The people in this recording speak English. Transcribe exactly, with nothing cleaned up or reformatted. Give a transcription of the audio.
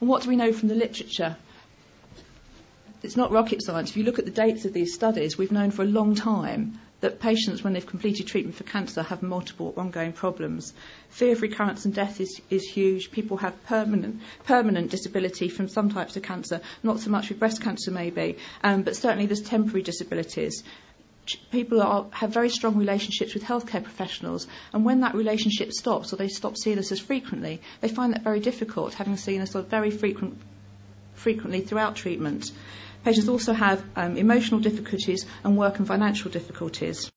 And what do we know from the literature? It's not rocket science. If you look at the dates of these studies, we've known for a long time that patients, when they've completed treatment for cancer, have multiple ongoing problems. Fear of recurrence and death is, is huge. People have permanent permanent disability from some types of cancer, not so much with breast cancer maybe, um, but certainly there's temporary disabilities. People are, have very strong relationships with healthcare professionals, and when that relationship stops or they stop seeing us as frequently, they find that very difficult, having seen us very frequent, frequently throughout treatment. Patients also have um, emotional difficulties and work and financial difficulties.